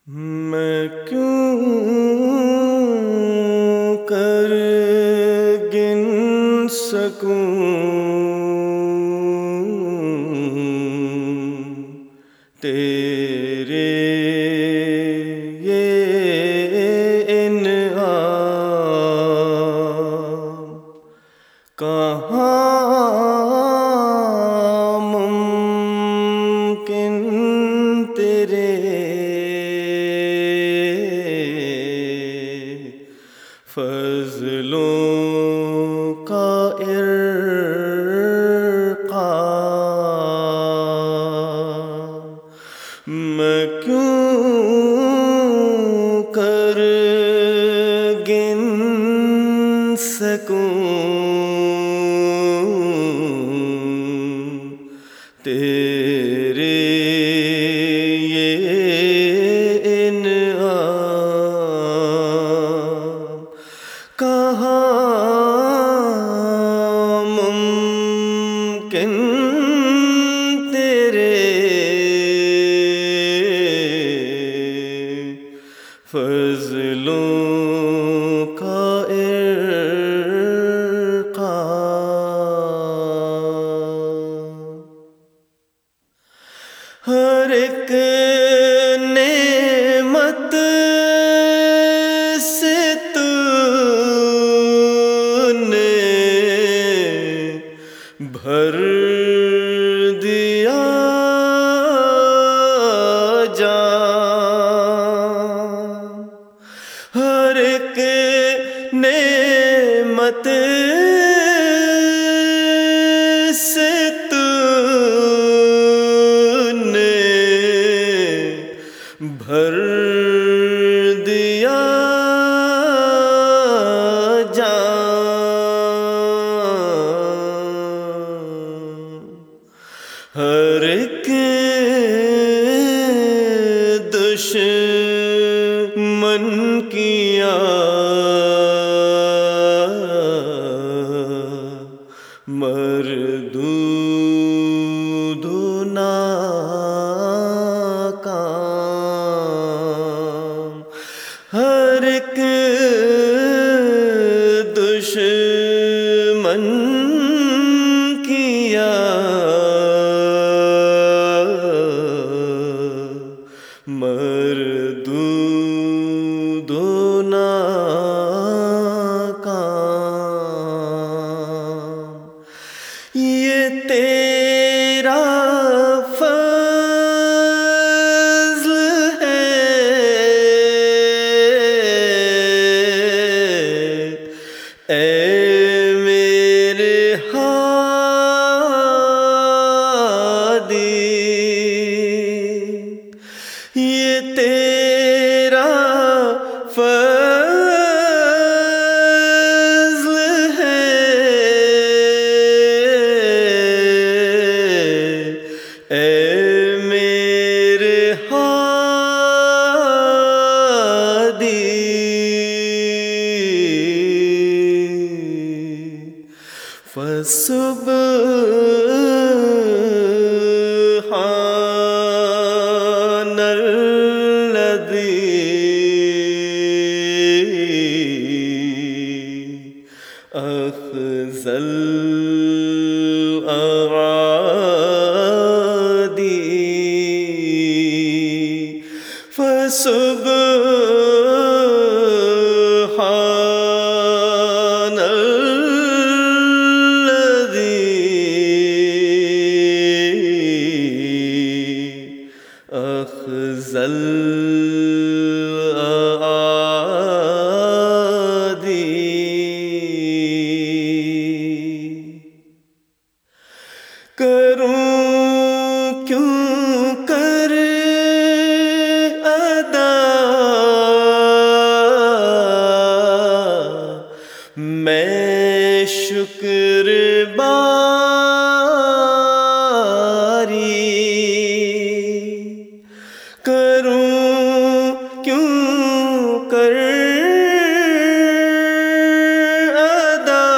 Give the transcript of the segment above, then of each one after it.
میں کیوں کر گن سکوں تیرے یہ انعام، کہاں ممکن تیرے فضلوں کا ارقام، میں کیوں کر گن سکوں تیرے یہ انعام، کہاں ممکن تیرے فضلوں کا ارقام، ہر ایک نعمت سے تو نے بھر دیا جام، ہر ایک نعمت سے تو نے بھر دیا جام، ہر ایک دشمن کیا مردود و ناکام، ہر ایک دشمن کیا مردود و ناکام، یہ تیرا فضل ہے اے میرے ہادی، یہ تیرا فضل ہے اے میرے ہادی، فسبحان الذی أخذ الأعادي، فسبحان الذي أخذ کروں کیوں کر ادا میں شکر باری، کروں کیوں کر ادا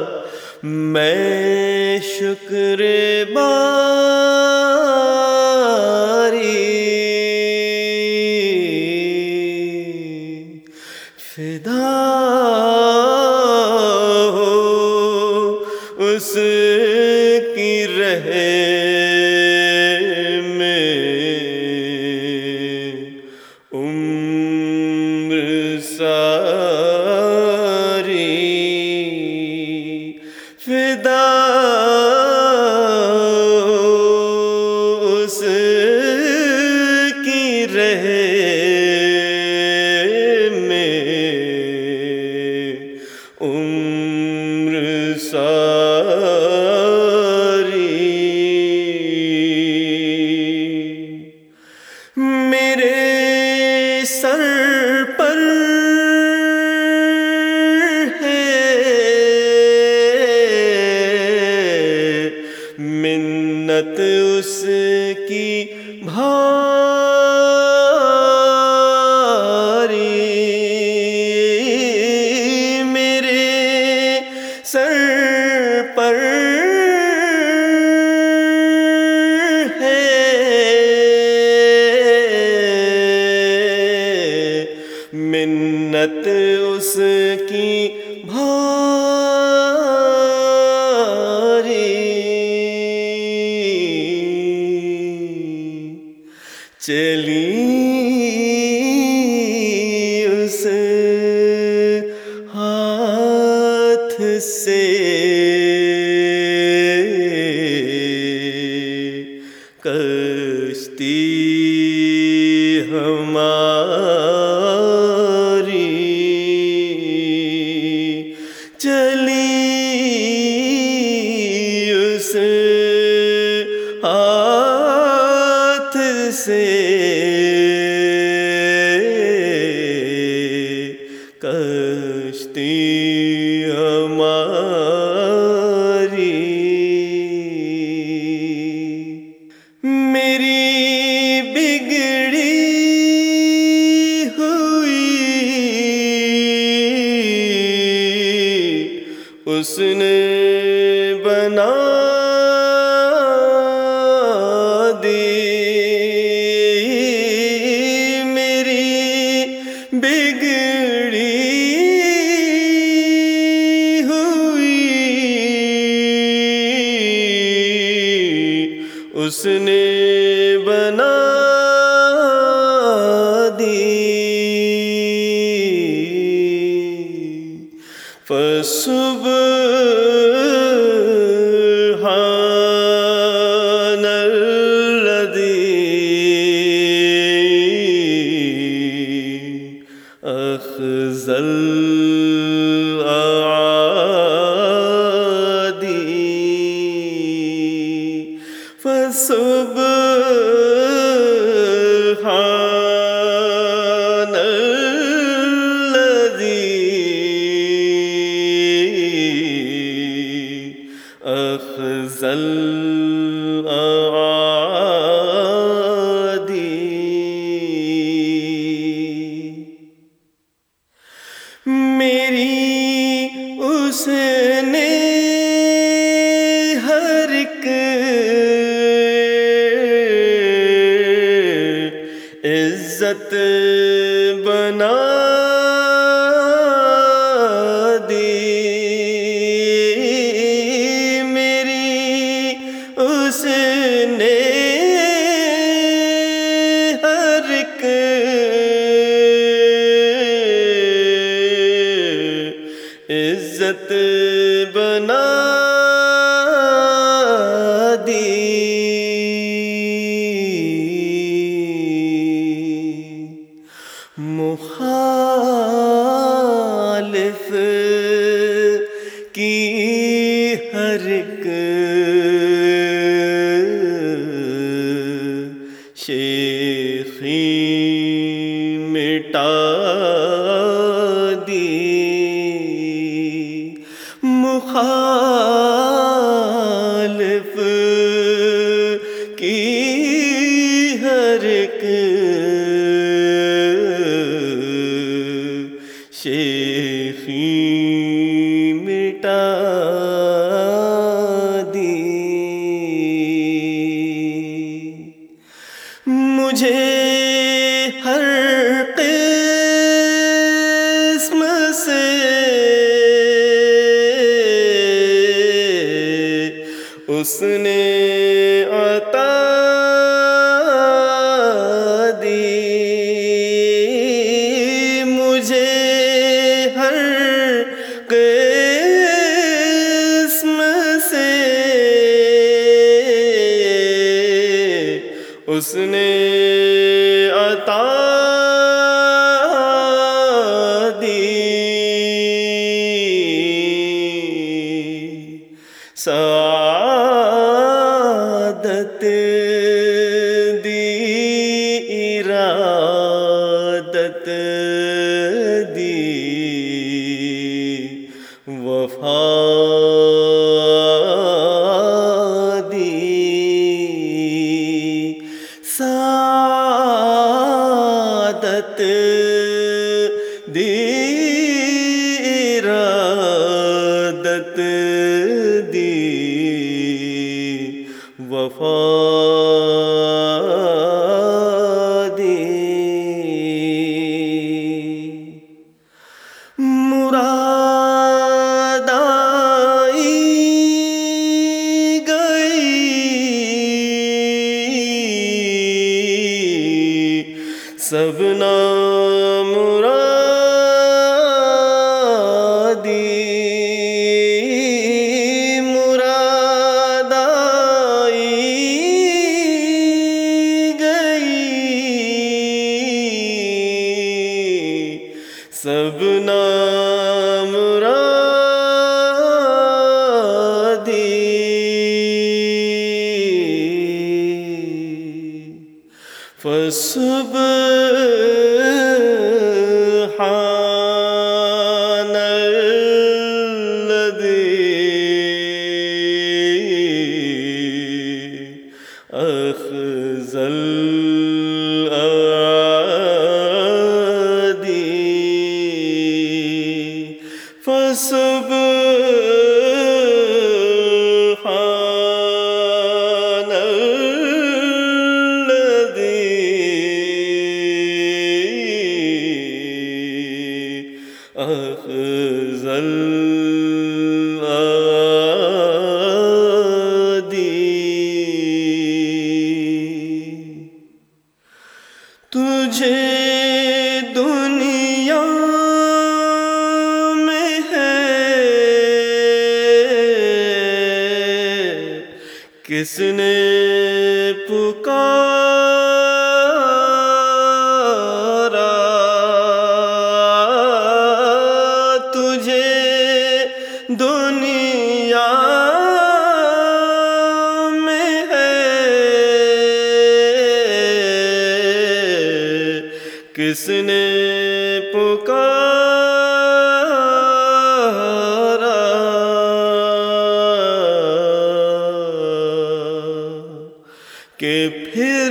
میں شکر باری، رہے میں عمر ساری فدا اس کی رہے میں عمر ساری میرے سر پر ہے منت اس کی بھاری میرے سر پر ہے منت اس کی بھاری چلی اس ہاتھ سے کشتی ہماری چلی اس ہاتھ سے کشتی ہماری میری بگڑی ہوئی اس نے بنا دی میری بگڑی ہوئی اس نے بنا دی فسبحان الذی أخزى الأعادي فسبحان الذي أخزى الأعادي میری اس نے ہر ایک عزت بنا دی میری اس نے ہر ایک عزت بنا دی مخالف کی ہر ایک شیخی مٹا دی مخالف کی ہر ایک شیخی مٹا دی مجھے ہر قسم سے اس نے اس نے عطا دی سعادت دی ارادت دی وفا سعادت دی ارادت دی وفا دی مراد آئی سب نامرادی مراد آئی گئی سب نامرادی فسبحان الذي أخزى الأعادي فسبحان أخزى الأعادي تجھے دنیا میں ہے کس نے پکارا دنیا میں ہے کس نے پکارا کہ پھر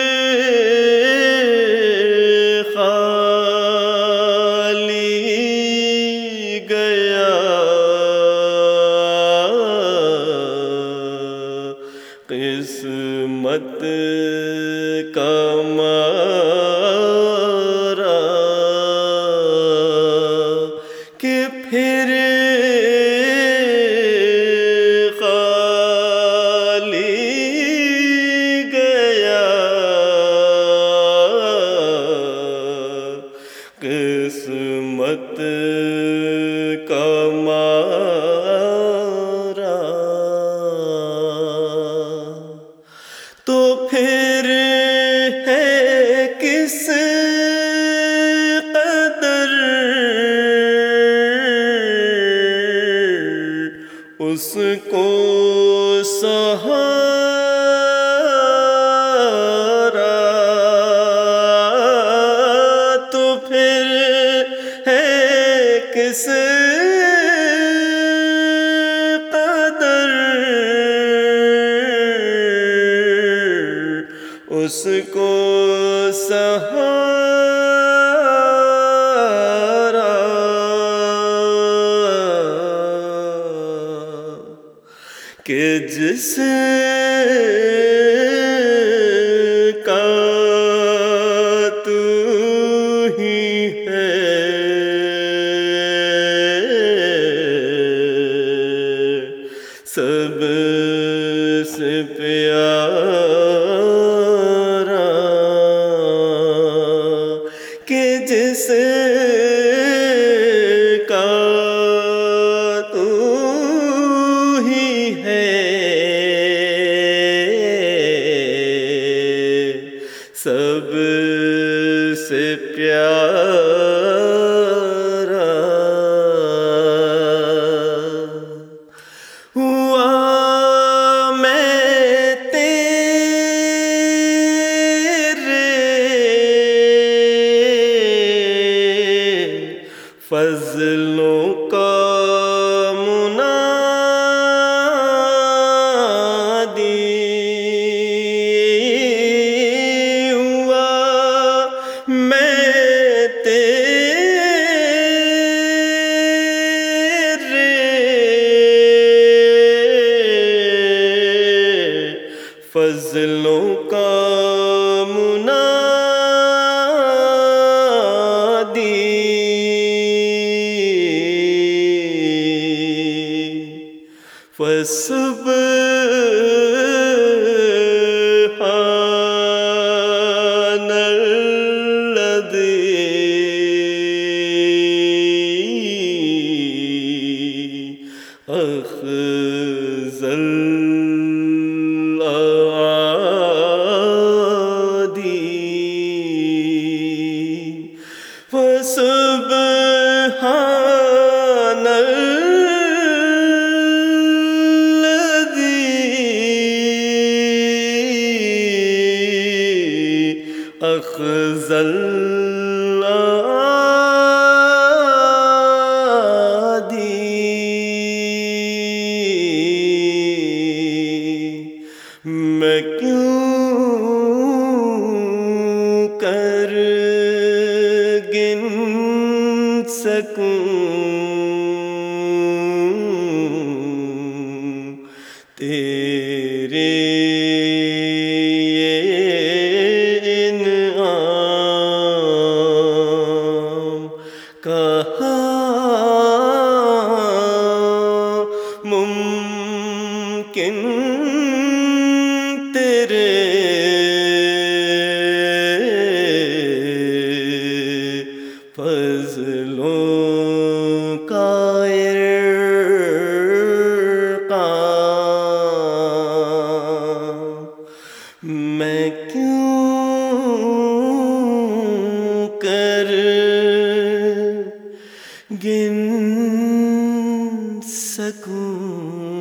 خالی گیا قسمت کا مارا کہ پھر خالی گیا قسمت کا مارا تو پھر ہے کس قدر اس کو سہارا تو پھر ہے کس قدر اس کو سہارا کہ جس کا تو ہی ہے سب سے پیارا کہ جس کا تو ہی ہے فضلوں کا منادی فسبحان الذی أخزى الأعادي فسبحان الذي أخزى میں کیوں کر گن سکوں تیرے انعام کہاں ممکن تیرے فضلوں کا ارقام میں کیوں کر گن سکوں